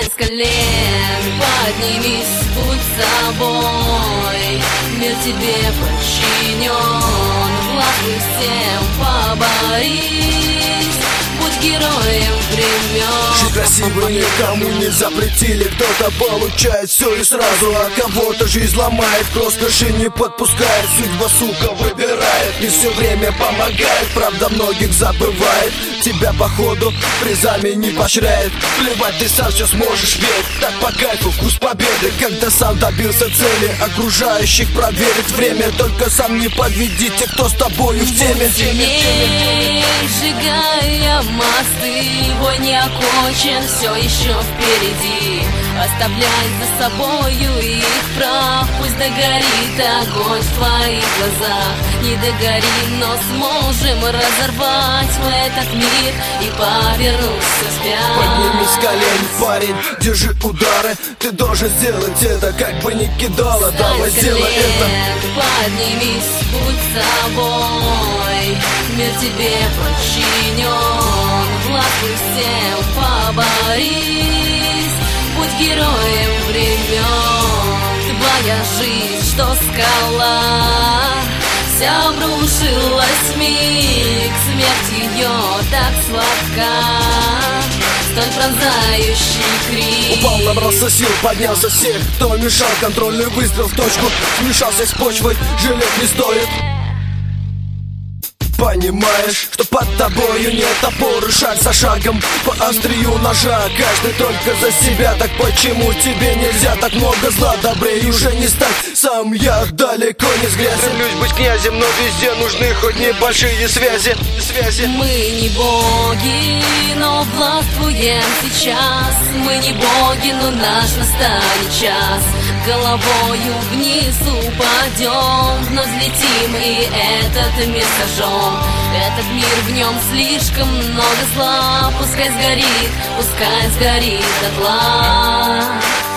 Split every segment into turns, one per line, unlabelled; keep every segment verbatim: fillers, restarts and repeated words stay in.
Встань с колен, поднимись, будь собой. Мир тебе подчинен, властвуй всем, поборись. Будь героем времен.
Жить красиво никому не запретили. Кто-то получает все и сразу, а кого-то жизнь ломает, к роскоши не подпускает. Судьба, сука, выбирает и все время помогает. Правда, многих забывает. Тебя походу призами не поощряет. Плевать, ты сам все сможешь, ведь так по кайфу вкус победы. Когда сам добился цели, окружающих проверит время. Только сам не подведи тех, кто с тобою в теме.
Сильней, сжигая мосты, бой не окончен, все еще впереди. Оставляй за собою их прах, пусть догорит огонь в твоих глазах. Не догорим, но сможем разорвать мы этот мир и повернуться вспять.
Поднимись с колен, парень, держи удары. Ты должен сделать это, как бы ни кидало. Давай сделай это.
Поднимись, будь собой. Мир тебе подчинен, властвуй всем, поборись. Будь героем времен. Твоя жизнь, что скала, вся обрушилась вмиг. Смерть ее так сладка, столь пронзающий крик.
Упал, набрался сил, поднялся всех, кто мешал. Контрольный выстрел в точку, смешался с почвой, жалеть не стоит. Понимаешь, что под тобою нет опоры, шаг за шагом по острию ножа. Каждый только за себя, так почему тебе нельзя? Так много зла, добрее уже не стать. Сам я далеко не с грязи. Стремлюсь быть князем, но везде нужны хоть небольшие связи, связи.
Мы не боги, но властвуем сейчас. Мы не боги, но наш настанет час. Головою вниз упадем, вновь взлетим и этот мир сожжем. Этот мир, в нем слишком много зла. Пускай сгорит, пускай сгорит дотла.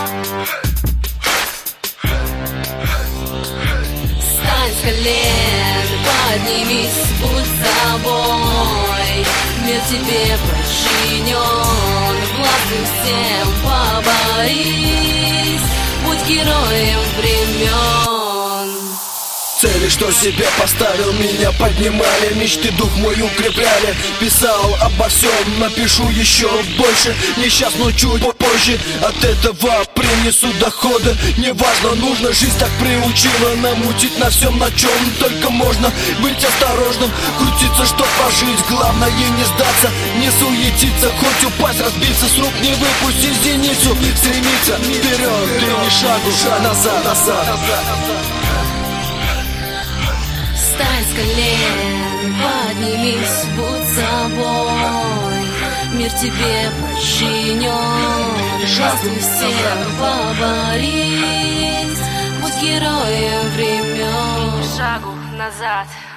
Встань с колен, поднимись, будь собой. Мир тебе подчинен, властвуй всем, поборись. Будь героем времен.
Цели, что себе поставил, меня поднимали. Мечты дух мой укрепляли. Писал обо всем, напишу еще больше. Не сейчас, но чуть позже. От этого принесу доходы. Неважно, нужно, жизнь так приучила намутить на всем, на чем только можно. Быть осторожным, крутиться, чтоб пожить. Главное не сдаться, не суетиться. Хоть упасть, разбиться с рук, не выпустить зеницу. Стремиться вперед, ты ни шагу, шаг назад, назад, назад.
Встань с колен, поднимись, будь собой. Мир тебе подчинен, властвуй всем, поборись. Будь героем времен.
Шагу назад.